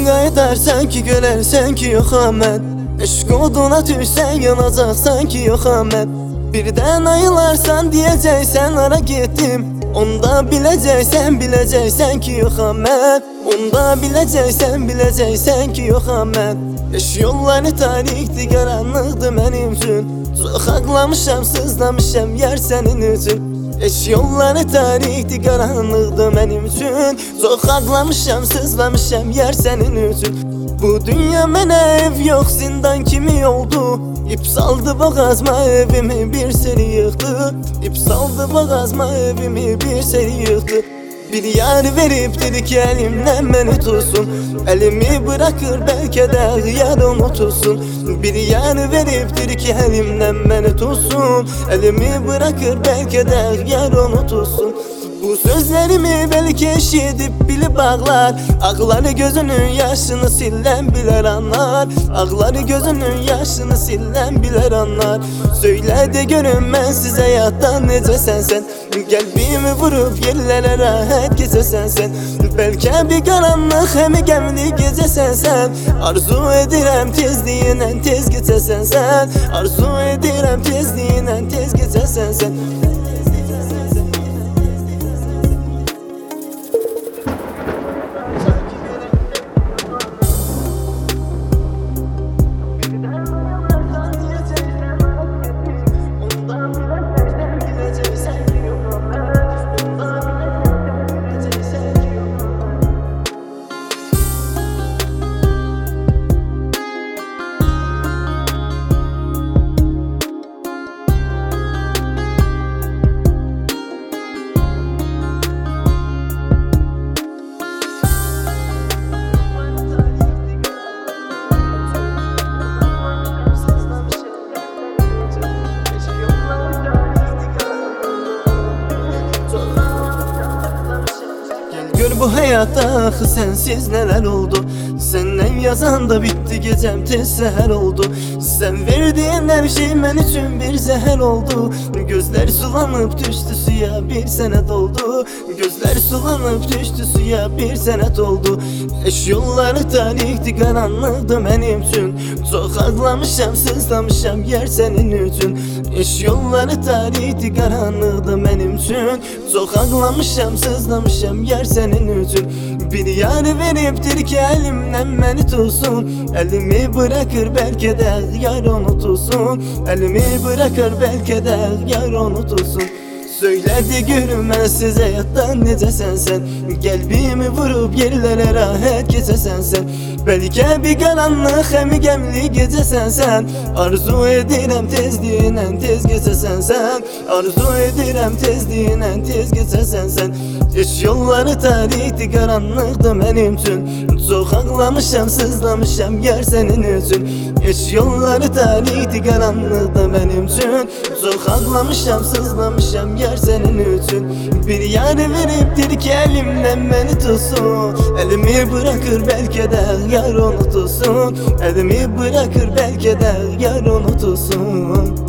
qayıdarsan ki, görərsən ki, yox mən. Eşq oduna düşsən, yanacaqsan ki, yox mən. Birdən ayılarsan, deyəcəksən ara getdim. Onda biləcəksən ki, yox mən. Onda biləcəksən ki, yox mən. Eşq yolları tarixdir, qaranlıqdır mənim üçün. Çox ağlamışam, sızlamışam yar sənin üçün. Eşq yolları tarixdir, qaranlıqdır mənim üçün. Çox ağlamışam, sızlamışam yar sənin üçün. Bu dünya mənə ev yox, zindan kimi oldu. İp saldı boğazma, evimi bir seri yıktı. İp saldı boğazma, evimi bir seri yıktı. Bir yar veriptir ki elimden beni tutsun. Elimi bırakır belki de yar unutulsun. Bir yar veriptir ki elimden beni tutsun. Elimi bırakır belki de yar unutulsun. Bu sözlerimi belki eşidip bilip ağlar. Ağları gözünün yaşını sillen bilir anlar. Ağları gözünün yaşını sillen bilir anlar. Söyle de görün ben size hayattan necesen sen. Kalbimi vurup yerlere rahat geçesen sen. Belki bir karanlık hem gemli gecesen sen. Arzu edirem tezliğinden tez geçesen sen. Arzu edirem tezliğinden tez geçesen sen. Gör bu hayatta sensiz neler oldu. Senden yazan da bitti, gecem tez seher oldu. Sen verdiğin her şey ben için bir zehir oldu. Gözler sulanıp düştü suya, bir sene doldu. Gözler sulanıp düştü suya, bir sene doldu. Eş yolları tarihti, karanlıktı benim için. Çok ağlamışam, sızlamışam yer senin için. Eş yolları tarihti, karanlıktı benim için. Çok ağlamışam, sızlamışam yer senin için. Bir yar veriptir ki elimden beni tutsun. Elimi bırakır belki de yar unutulsun. Elimi bırakır belki de yar unutulsun. Söyledi görünmezsiz hayattan necesen sen. Kalbimi vurup yerlere rahat geçesen sen. Belki bir karanlık hem gemli gecesen sen. Arzu edirem tezliğinden tez geçesen sen. Arzu edirem tezliğinden tez geçesen sen. Eş yolları tarihti, karanlıktı benim için. Çok ağlamışam, sızlamışam yer senin için. Eş yolları tarihti, karanlıktı benim için. Çok ağlamışam, sızlamışam yer senin için. Bir yar veriptir ki elimden beni tutsun. Elimi bırakır belki de yar unutulsun. Elimi bırakır belki de yar unutulsun.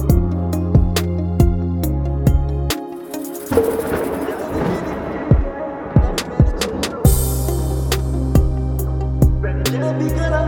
Bir karanlık